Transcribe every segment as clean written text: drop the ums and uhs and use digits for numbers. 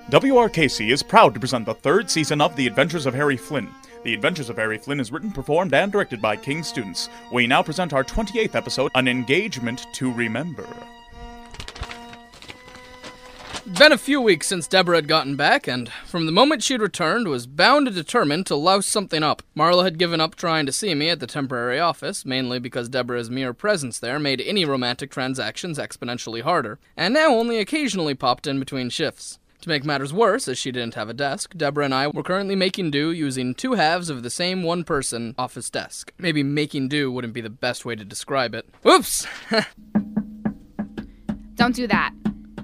WRKC is proud to present the third season of The Adventures of Harry Flynn. The Adventures of Harry Flynn is written, performed, and directed by King students. We now present our 28th episode, An Engagement to Remember. Been a few weeks since Deborah had gotten back, and from the moment she'd returned, was bound and determined to louse something up. Marla had given up trying to see me at the temporary office, mainly because Deborah's mere presence there made any romantic transactions exponentially harder, and now only occasionally popped in between shifts. To make matters worse, as she didn't have a desk, Deborah and I were currently making do using two halves of the same one-person office desk. Maybe making do wouldn't be the best way to describe it. Oops! Don't do that.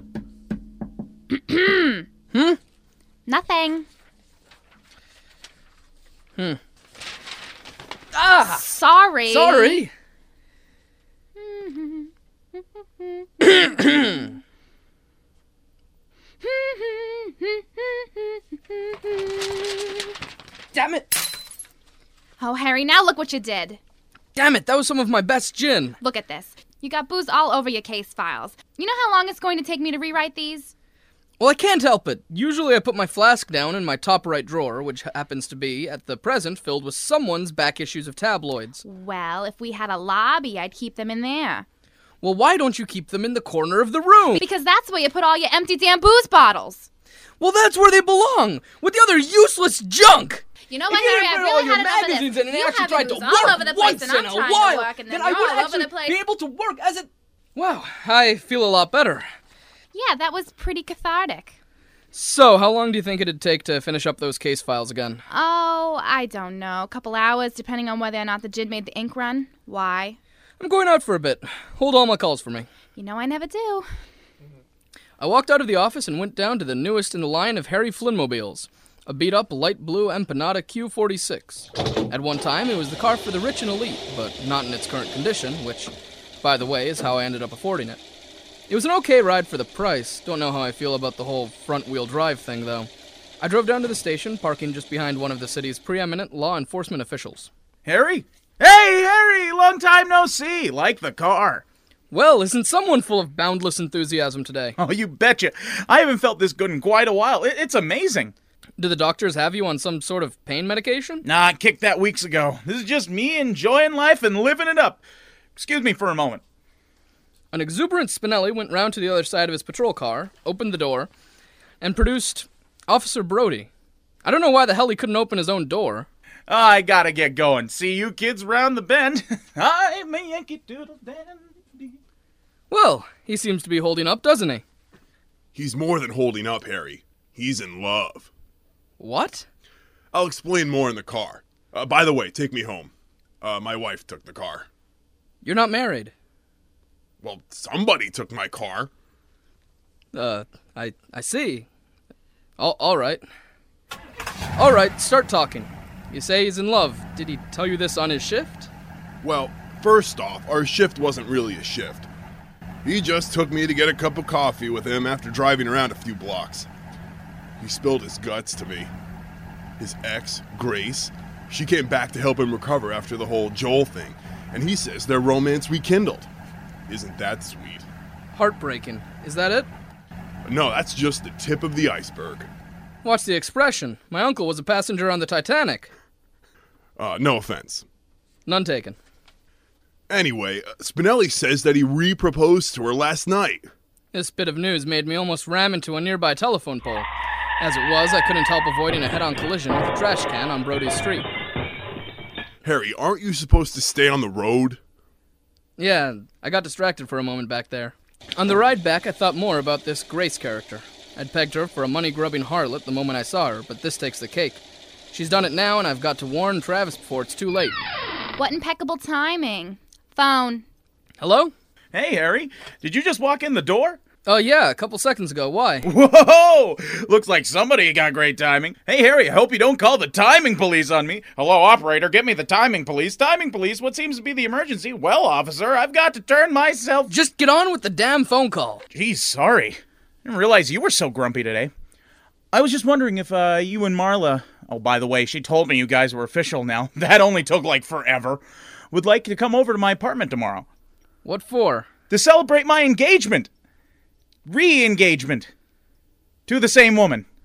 Nothing. Ah! Sorry. Sorry! Damn it! Oh, Harry, now look what you did. Damn it, that was some of my best gin. Look at this. You got booze all over your case files. You know how long it's going to take me to rewrite these? Well, I can't help it. Usually I put my flask down in my top right drawer, which happens to be, at the present, filled with someone's back issues of tabloids. Well, if we had a lobby, I'd keep them in there. Well, why don't you keep them in the corner of the room? Because that's where you put all your empty damn booze bottles. Well, that's where they belong, with the other useless junk! You know what, Harry, I really had enough of this. Magazines and You actually have tried to booze all over work the place, once and I'm in a trying to while, work, and then then I you're would all over actually the place. be able to work as a... Wow, I feel a lot better. Yeah, that was pretty cathartic. So, how long do you think it'd take to finish up those case files again? Oh, I don't know. A couple hours, depending on whether or not the gin made the ink run. Why? I'm going out for a bit. Hold all my calls for me. You know I never do. I walked out of the office and went down to the newest in the line of Harry Flynn mobiles, a beat-up light blue Empanada Q46. At one time, it was the car for the rich and elite, but not in its current condition, which, by the way, is how I ended up affording it. It was an okay ride for the price. Don't know how I feel about the whole front-wheel drive thing, though. I drove down to the station, parking just behind one of the city's preeminent law enforcement officials. Harry? Hey, Harry! Long time no see! Like the car. Well, isn't someone full of boundless enthusiasm today? Oh, you betcha. I haven't felt this good in quite a while. It's amazing. Do the doctors have you on some sort of pain medication? Nah, I kicked that weeks ago. This is just me enjoying life and living it up. Excuse me for a moment. An exuberant Spinelli went round to the other side of his patrol car, opened the door, and produced Officer Brody. I don't know why the hell he couldn't open his own door. I gotta get going. See you kids round the bend. I'm a Yankee Doodle Dandy. Well, he seems to be holding up, doesn't he? He's more than holding up, Harry. He's in love. What? I'll explain more in the car. By the way, take me home. My wife took the car. You're not married. Well, somebody took my car. I see. All right. All right, start talking. You say he's in love. Did he tell you this on his shift? Well, first off, our shift wasn't really a shift. He just took me to get a cup of coffee with him after driving around a few blocks. He spilled his guts to me. His ex, Grace, she came back to help him recover after the whole Joel thing, and he says their romance rekindled. Isn't that sweet? Heartbreaking. Is that it? No, that's just the tip of the iceberg. Watch the expression. My uncle was a passenger on the Titanic. No offense. None taken. Anyway, Spinelli says that he re-proposed to her last night. This bit of news made me almost ram into a nearby telephone pole. As it was, I couldn't help avoiding a head-on collision with a trash can on Brody's street. Harry, aren't you supposed to stay on the road? Yeah, I got distracted for a moment back there. On the ride back, I thought more about this Grace character. I'd pegged her for a money-grubbing harlot the moment I saw her, but this takes the cake. She's done it now, and I've got to warn Travis before it's too late. What impeccable timing. Phone. Hello? Hey, Harry. Did you just walk in the door? Yeah, a couple seconds ago. Why? Whoa! Looks like somebody got great timing. Hey, Harry, I hope you don't call the timing police on me. Hello, operator, get me the timing police. Timing police, what seems to be the emergency? Well, officer, I've got to turn myself... Just get on with the damn phone call. Geez, sorry. I didn't realize you were so grumpy today. I was just wondering if you and Marla... Oh, by the way, she told me you guys were official now. That only took like forever. Would like to come over to my apartment tomorrow. What for? To celebrate my engagement. Re-engagement. To the same woman.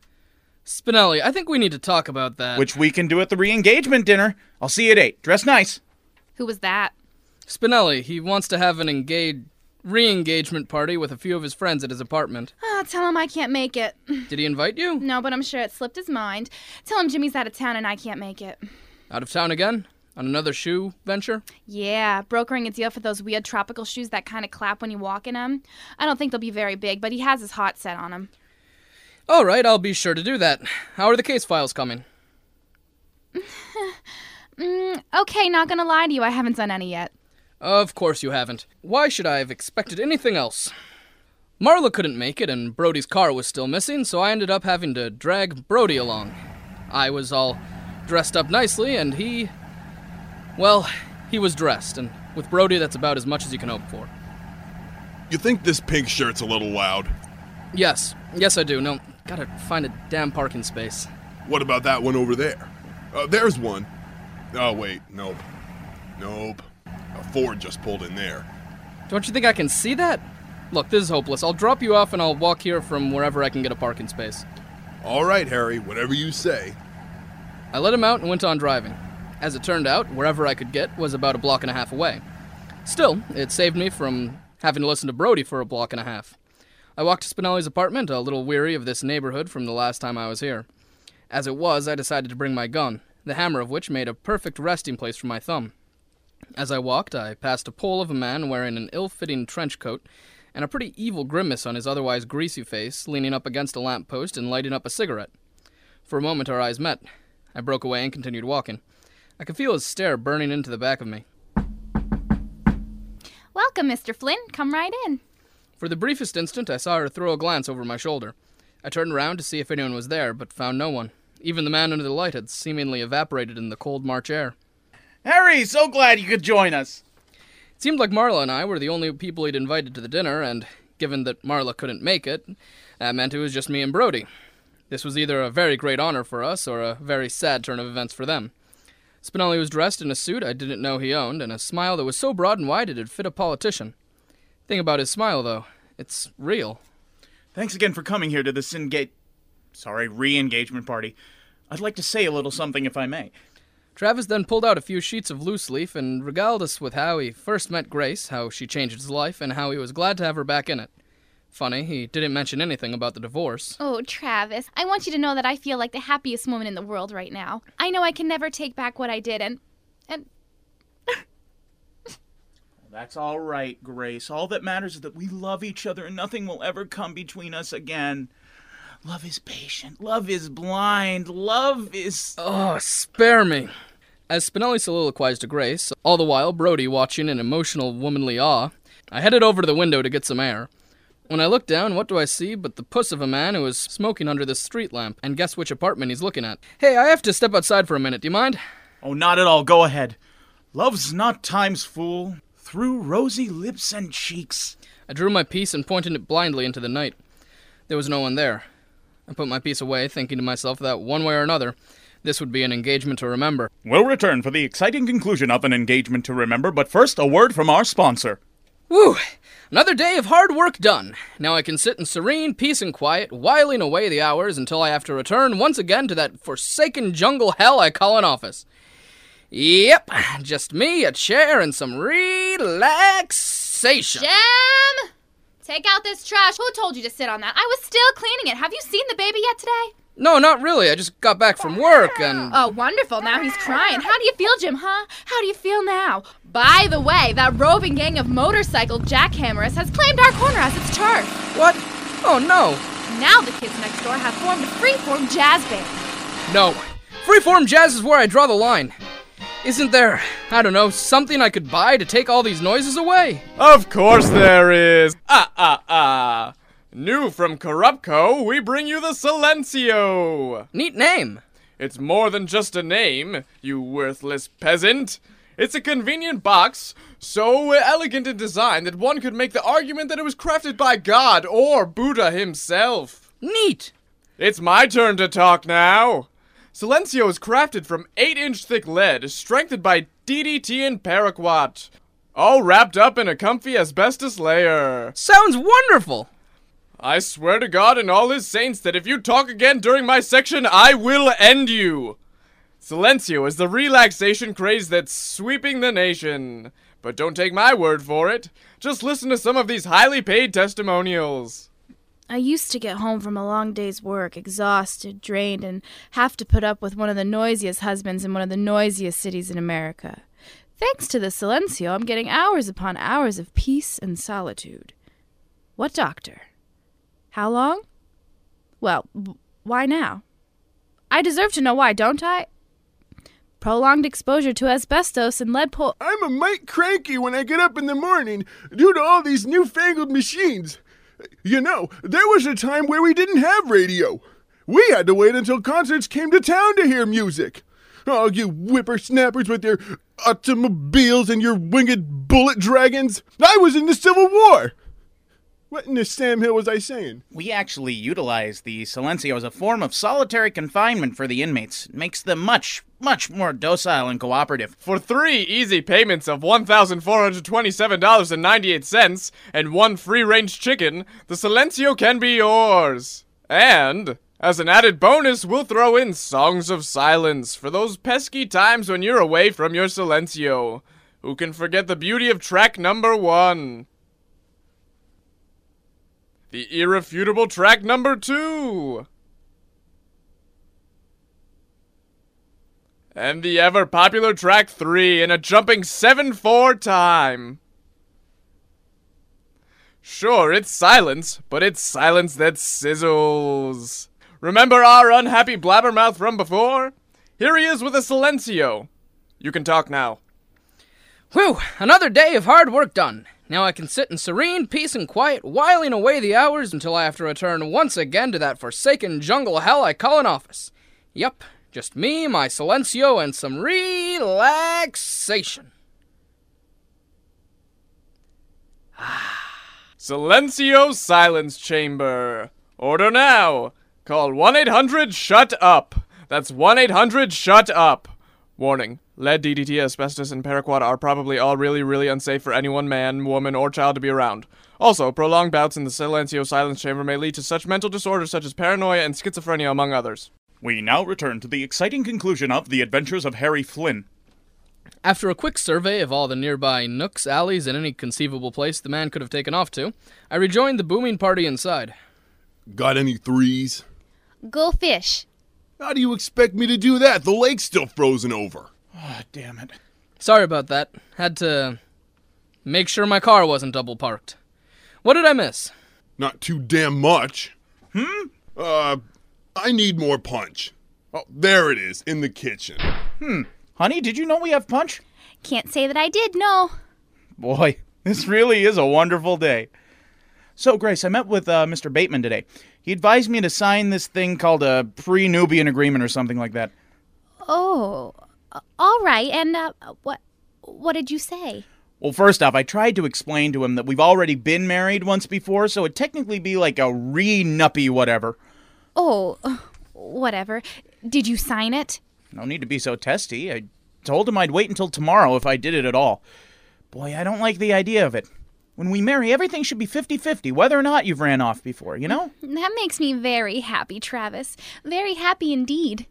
Spinelli, I think we need to talk about that. Which we can do at the re-engagement dinner. I'll see you at 8. Dress nice. Who was that? Spinelli, he wants to have an re-engagement party with a few of his friends at his apartment. Tell him I can't make it. Did he invite you? No, but I'm sure it slipped his mind. Tell him Jimmy's out of town and I can't make it. Out of town again? On another shoe venture? Yeah, brokering a deal for those weird tropical shoes that kind of clap when you walk in them. I don't think they'll be very big, but he has his heart set on them. All right, I'll be sure to do that. How are the case files coming? Okay, not gonna lie to you, I haven't done any yet. Of course you haven't. Why should I have expected anything else? Marla couldn't make it, and Brody's car was still missing, so I ended up having to drag Brody along. I was all dressed up nicely, and he was dressed, and with Brody, that's about as much as you can hope for. You think this pink shirt's a little loud? Yes I do. No, gotta find a damn parking space. What about that one over there? There's one. Oh, wait, nope. A Ford just pulled in there. Don't you think I can see that? Look, this is hopeless. I'll drop you off and I'll walk here from wherever I can get a parking space. All right, Harry, whatever you say. I let him out and went on driving. As it turned out, wherever I could get was about a block and a half away. Still, it saved me from having to listen to Brody for a block and a half. I walked to Spinelli's apartment, a little weary of this neighborhood from the last time I was here. As it was, I decided to bring my gun, the hammer of which made a perfect resting place for my thumb. As I walked, I passed a pole of a man wearing an ill-fitting trench coat and a pretty evil grimace on his otherwise greasy face, leaning up against a lamppost and lighting up a cigarette. For a moment our eyes met. I broke away and continued walking. I could feel his stare burning into the back of me. Welcome, Mr. Flynn. Come right in. For the briefest instant, I saw her throw a glance over my shoulder. I turned around to see if anyone was there, but found no one. Even the man under the light had seemingly evaporated in the cold March air. Harry, so glad you could join us. It seemed like Marla and I were the only people he'd invited to the dinner, and given that Marla couldn't make it, that meant it was just me and Brody. This was either a very great honor for us or a very sad turn of events for them. Spinelli was dressed in a suit I didn't know he owned, and a smile that was so broad and wide it'd fit a politician. Thing about his smile, though, it's real. Thanks again for coming here to this re-engagement party. I'd like to say a little something if I may. Travis then pulled out a few sheets of loose leaf and regaled us with how he first met Grace, how she changed his life, and how he was glad to have her back in it. Funny, he didn't mention anything about the divorce. Oh, Travis, I want you to know that I feel like the happiest woman in the world right now. I know I can never take back what I did, and... That's all right, Grace. All that matters is that we love each other and nothing will ever come between us again. Love is patient. Love is blind. Love is... Oh, spare me. As Spinelli soliloquized to Grace, all the while Brody watching in emotional womanly awe, I headed over to the window to get some air. When I looked down, what do I see but the puss of a man who was smoking under this street lamp, and guess which apartment he's looking at. Hey, I have to step outside for a minute, do you mind? Oh, not at all. Go ahead. Love's not time's fool. Through rosy lips and cheeks. I drew my piece and pointed it blindly into the night. There was no one there. I put my piece away, thinking to myself that one way or another, this would be an engagement to remember. We'll return for the exciting conclusion of an engagement to remember, but first, a word from our sponsor. Whew! Another day of hard work done. Now I can sit in serene peace and quiet, whiling away the hours until I have to return once again to that forsaken jungle hell I call an office. Yep, just me, a chair, and some relaxation. Jim! Take out this trash. Who told you to sit on that? I was still cleaning it. Have you seen the baby yet today? No, not really. I just got back from work and... Oh, wonderful. Now he's crying. How do you feel, Jim, huh? How do you feel now? By the way, that roving gang of motorcycle jackhammerists has claimed our corner as its turf. What? Oh, no. Now the kids next door have formed a freeform jazz band. No. Freeform jazz is where I draw the line. Isn't there, I don't know, something I could buy to take all these noises away? Of course there is. New from Corrupco, we bring you the Silencio. Neat name. It's more than just a name, you worthless peasant. It's a convenient box, so elegant in design that one could make the argument that it was crafted by God or Buddha himself. Neat. It's my turn to talk now. Silencio is crafted from 8-inch thick lead, strengthened by DDT and paraquat, all wrapped up in a comfy asbestos layer. Sounds wonderful. I swear to God and all his saints that if you talk again during my section, I will end you. Silencio is the relaxation craze that's sweeping the nation. But don't take my word for it. Just listen to some of these highly paid testimonials. I used to get home from a long day's work, exhausted, drained, and have to put up with one of the noisiest husbands in one of the noisiest cities in America. Thanks to the Silencio, I'm getting hours upon hours of peace and solitude. What doctor? How long? Well, why now? I deserve to know why, don't I? Prolonged exposure to asbestos and lead I'm a mite cranky when I get up in the morning due to all these newfangled machines. You know, there was a time where we didn't have radio. We had to wait until concerts came to town to hear music. Oh, you whippersnappers with your automobiles and your winged bullet dragons. I was in the Civil War. What in the Sam Hill was I saying? We actually utilize the Silencio as a form of solitary confinement for the inmates. It makes them much more docile and cooperative. For 3 easy payments of $1,427.98 and 1 free-range chicken, the Silencio can be yours. And, as an added bonus, we'll throw in Songs of Silence for those pesky times when you're away from your Silencio. Who can forget the beauty of track number 1? The irrefutable track number 2. And the ever-popular track 3 in a jumping 7/4 time. Sure, it's silence, but it's silence that sizzles. Remember our unhappy blabbermouth from before? Here he is with a Silencio. You can talk now. Whew, another day of hard work done. Now I can sit in serene peace and quiet, whiling away the hours until I have to return once again to that forsaken jungle hell I call an office. Yup, just me, my Silencio, and some relaxation. Silencio Silence Chamber. Order now. Call 1-800-SHUT-UP. That's 1-800-SHUT-UP. Warning. Lead, DDT, asbestos, and paraquat are probably all really unsafe for anyone, man, woman, or child to be around. Also, prolonged bouts in the Silencio Silence Chamber may lead to such mental disorders such as paranoia and schizophrenia, among others. We now return to the exciting conclusion of The Adventures of Harry Flynn. After a quick survey of all the nearby nooks, alleys, and any conceivable place the man could have taken off to, I rejoined the booming party inside. Got any threes? Go fish. How do you expect me to do that? The lake's still frozen over. Ah, damn it. Sorry about that. Had to make sure my car wasn't double parked. What did I miss? Not too damn much. I need more punch. Oh, there it is, in the kitchen. Honey, did you know we have punch? Can't say that I did, no. Boy, this really is a wonderful day. So, Grace, I met with Mr. Bateman today. He advised me to sign this thing called a pre-Nubian agreement or something like that. Oh, all right. And what did you say? Well, first off, I tried to explain to him that we've already been married once before, so it'd technically be like a re-nuppy whatever. Oh, whatever. Did you sign it? No need to be so testy. I told him I'd wait until tomorrow if I did it at all. Boy, I don't like the idea of it. When we marry, everything should be 50-50, whether or not you've ran off before, you know? That makes me very happy, Travis. Very happy indeed.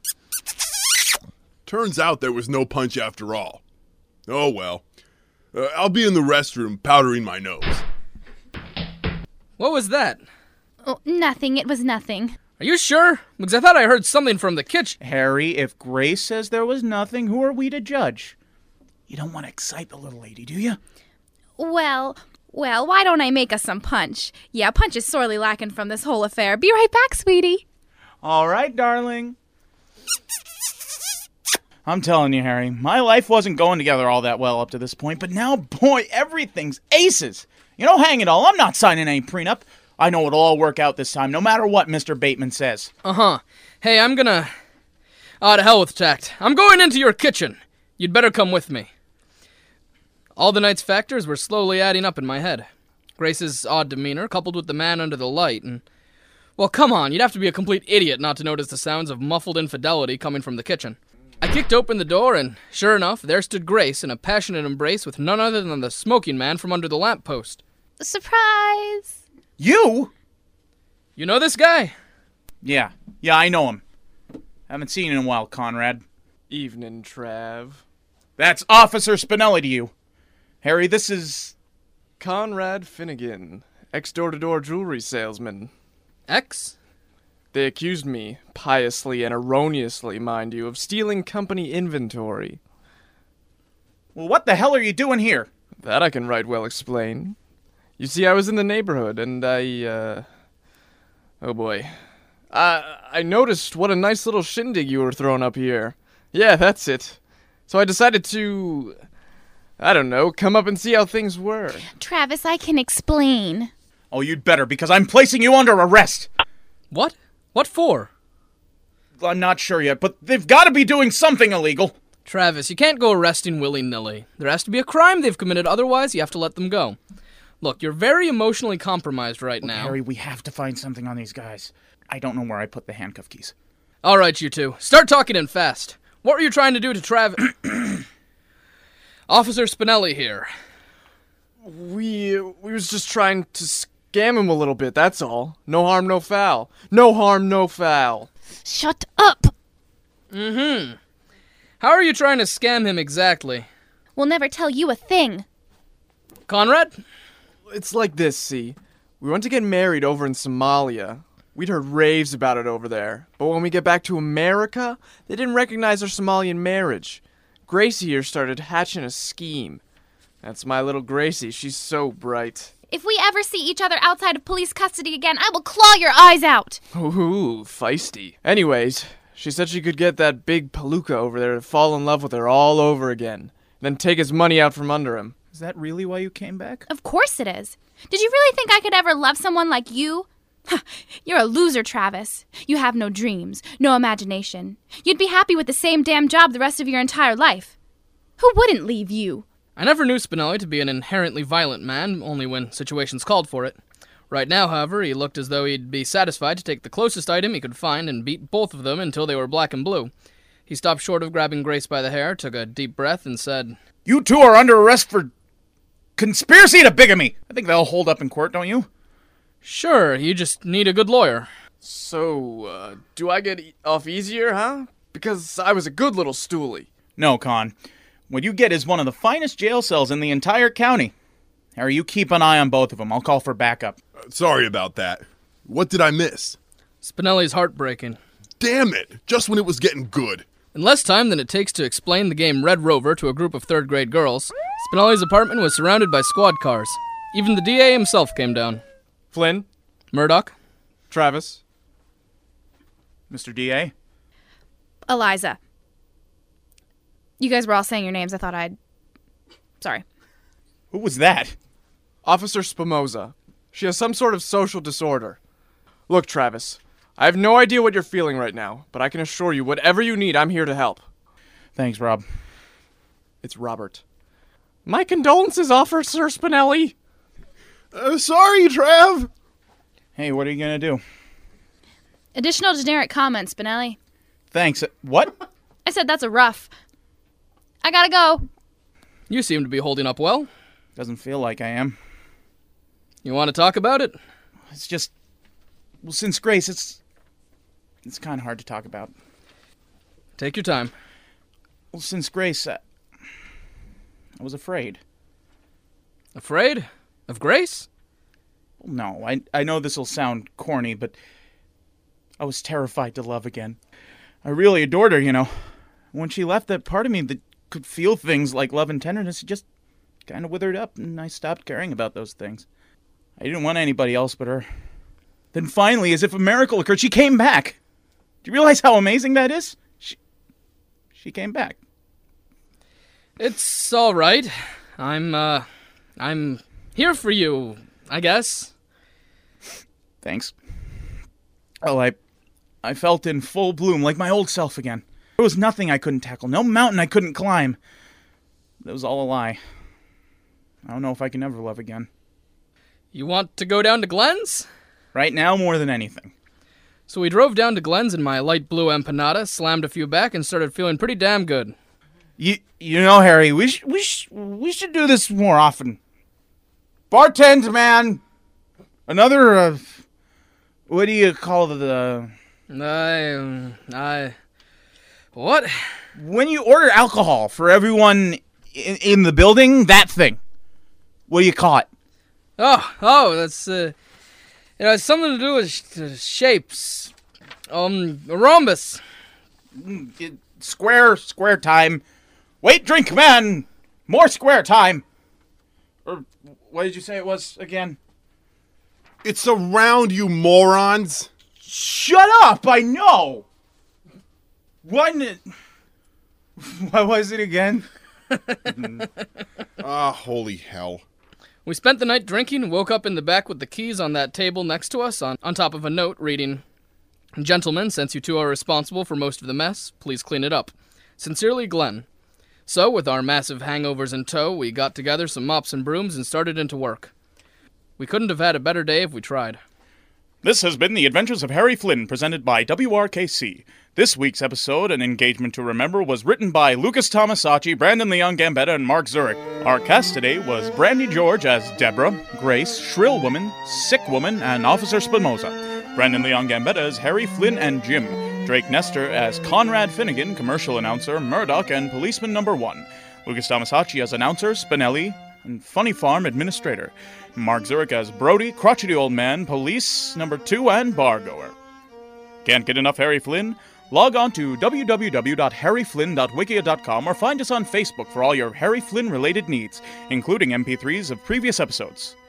Turns out there was no punch after all. Oh well. I'll be in the restroom powdering my nose. What was that? Oh, nothing. It was nothing. Are you sure? Because I thought I heard something from the kitchen. Harry, if Grace says there was nothing, who are we to judge? You don't want to excite the little lady, do you? Well, why don't I make us some punch? Yeah, punch is sorely lacking from this whole affair. Be right back, sweetie. All right, darling. I'm telling you, Harry, my life wasn't going together all that well up to this point, but now, boy, everything's aces. You know, hang it all, I'm not signing any prenup. I know it'll all work out this time, no matter what Mr. Bateman says. Uh-huh. Hey, I'm gonna... Ah, to hell with tact. I'm going into your kitchen. You'd better come with me. All the night's factors were slowly adding up in my head. Grace's odd demeanor, coupled with the man under the light, and... Well, come on, you'd have to be a complete idiot not to notice the sounds of muffled infidelity coming from the kitchen. I kicked open the door, and sure enough, there stood Grace in a passionate embrace with none other than the smoking man from under the lamppost. Surprise! You? You know this guy? Yeah, I know him. Haven't seen him in a while, Conrad. Evening, Trav. That's Officer Spinelli to you. Harry, this is... Conrad Finnegan, ex-door-to-door jewelry salesman. X? They accused me, piously and erroneously, mind you, of stealing company inventory. Well, what the hell are you doing here? That I can right well explain. You see, I was in the neighborhood, and oh boy. I noticed what a nice little shindig you were throwing up here. Yeah, that's it. So I decided to, I don't know, come up and see how things were. Travis, I can explain. Oh, you'd better, because I'm placing you under arrest. What? What for? I'm not sure yet, but they've got to be doing something illegal. Travis, you can't go arresting willy-nilly. There has to be a crime they've committed, otherwise you have to let them go. Look, you're very emotionally compromised right now. Harry, we have to find something on these guys. I don't know where I put the handcuff keys. All right, you two. Start talking in fast. What were you trying to do to Officer Spinelli here. We was just trying to scam him a little bit, that's all. No harm, no foul. No harm, no foul. Shut up! How are you trying to scam him exactly? We'll never tell you a thing. Conrad? It's like this, see. We went to get married over in Somalia. We'd heard raves about it over there. But when we get back to America, they didn't recognize our Somalian marriage. Gracie here started hatching a scheme. That's my little Gracie. She's so bright. If we ever see each other outside of police custody again, I will claw your eyes out. Ooh, feisty. Anyways, she said she could get that big palooka over there to fall in love with her all over again. Then take his money out from under him. Is that really why you came back? Of course it is. Did you really think I could ever love someone like you? You're a loser, Travis. You have no dreams, no imagination. You'd be happy with the same damn job the rest of your entire life. Who wouldn't leave you? I never knew Spinelli to be an inherently violent man, only when situations called for it. Right now, however, he looked as though he'd be satisfied to take the closest item he could find and beat both of them until they were black and blue. He stopped short of grabbing Grace by the hair, took a deep breath, and said, You two are under arrest for conspiracy to bigamy. I think they'll hold up in court, don't you? Sure, you just need a good lawyer. So, do I get off easier, huh? Because I was a good little stoolie. No, Con. What you get is one of the finest jail cells in the entire county. Harry, you keep an eye on both of them. I'll call for backup. Sorry about that. What did I miss? Spinelli's heartbreaking. Damn it! Just when it was getting good. In less time than it takes to explain the game Red Rover to a group of third-grade girls, Spinelli's apartment was surrounded by squad cars. Even the DA himself came down. Flynn? Murdoch? Travis? Mr. DA? Eliza. You guys were all saying your names. I thought Sorry. Who was that? Officer Spimoza. She has some sort of social disorder. Look, Travis, I have no idea what you're feeling right now, but I can assure you, whatever you need, I'm here to help. Thanks, Rob. It's Robert. My condolences, Officer Spinelli. Sorry, Trav. Hey, what are you gonna do? Additional generic comments, Spinelli. Thanks. What? I said that's a rough. I gotta go. You seem to be holding up well. Doesn't feel like I am. You want to talk about it? It's just... Well, since Grace, it's kind of hard to talk about. Take your time. Well, since Grace, I was afraid. Afraid? Of Grace? Well, no, I know this will sound corny, but I was terrified to love again. I really adored her, you know. When she left, that part of me that could feel things like love and tenderness just kind of withered up, and I stopped caring about those things. I didn't want anybody else but her. Then finally, as if a miracle occurred, she came back. Do you realize how amazing that is? She came back. It's all right. I'm here for you, I guess. Thanks. Well, I felt in full bloom, like my old self again. There was nothing I couldn't tackle, no mountain I couldn't climb. That was all a lie. I don't know if I can ever love again. You want to go down to Glenn's? Right now, more than anything. So we drove down to Glenn's in my light blue empanada, slammed a few back, and started feeling pretty damn good. You know, Harry, we should do this more often. Bartend, man! Another, What do you call the... What? When you order alcohol for everyone in the building, that thing. What do you call it? That's, it's something to do with shapes. A rhombus. Square time. Wait, drink, man! More square time! Or, what did you say it was again? It's a round, you morons! Shut up! I know! What was it again? Holy hell. We spent the night drinking and woke up in the back with the keys on that table next to us on top of a note reading, "Gentlemen, since you two are responsible for most of the mess, please clean it up. Sincerely, Glenn." So, with our massive hangovers in tow, we got together some mops and brooms and started into work. We couldn't have had a better day if we tried. This has been The Adventures of Harry Flynn, presented by WRKC. This week's episode, An Engagement to Remember, was written by Lucas Tomasacci, Brandon Leon Gambetta, and Mark Zurich. Our cast today was Brandy George as Deborah, Grace, Shrill Woman, Sick Woman, and Officer Spinoza. Brandon Leon Gambetta as Harry Flynn and Jim. Drake Nestor as Conrad Finnegan, commercial announcer, Murdoch, and policeman number 1. Lucas Tomasacci as announcer, Spinelli, and Funny Farm administrator. Mark Zurich as Brody, crotchety old man, police number 2, and bargoer. Can't get enough Harry Flynn? Log on to www.harryflynn.wikia.com or find us on Facebook for all your Harry Flynn-related needs, including MP3s of previous episodes.